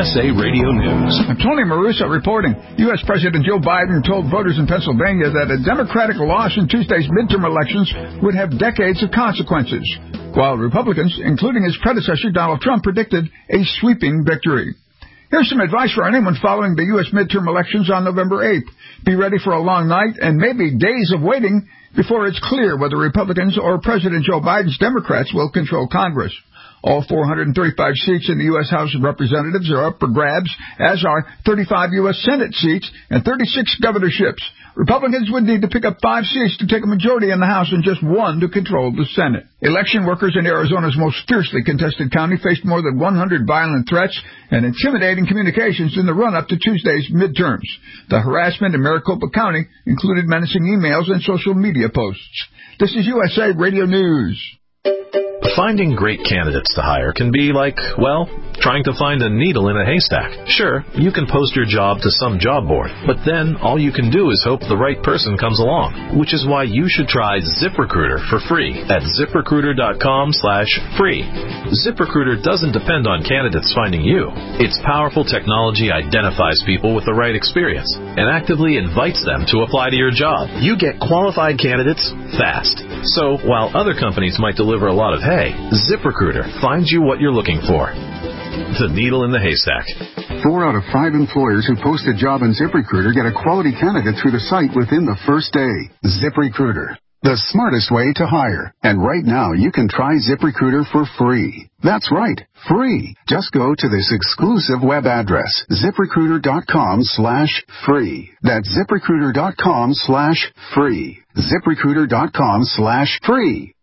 USA Radio News. I'm Tony Marusa reporting. U.S. President Joe Biden told voters in Pennsylvania that a Democratic loss in Tuesday's midterm elections would have decades of consequences, while Republicans, including his predecessor Donald Trump, predicted a sweeping victory. Here's some advice for anyone following the U.S. midterm elections on November 8th. Be ready for a long night and maybe days of waiting before it's clear whether Republicans or President Joe Biden's Democrats will control Congress. All 435 seats in the U.S. House of Representatives are up for grabs, as are 35 U.S. Senate seats and 36 governorships. Republicans would need to pick up 5 seats to take a majority in the House and just 1 to control the Senate. Election workers in Arizona's most fiercely contested county faced more than 100 violent threats and intimidating communications in the run-up to Tuesday's midterms. The harassment in Maricopa County included menacing emails and social media posts. This is USA Radio News. Finding great candidates to hire can be like, well, trying to find a needle in a haystack. Sure, you can post your job to some job board, but then all you can do is hope the right person comes along, which is why you should try ZipRecruiter for free at ZipRecruiter.com/free. ZipRecruiter doesn't depend on candidates finding you. Its powerful technology identifies people with the right experience and actively invites them to apply to your job. You get qualified candidates fast. So while other companies might deliver a lot of hay, ZipRecruiter finds you what you're looking for. The needle in the haystack. 4 out of 5 employers who post a job in ZipRecruiter get a quality candidate through the site within the first day. ZipRecruiter, the smartest way to hire. And right now, you can try ZipRecruiter for free. That's right, free. Just go to this exclusive web address, ZipRecruiter.com/free. That's ZipRecruiter.com/free. ZipRecruiter.com/free.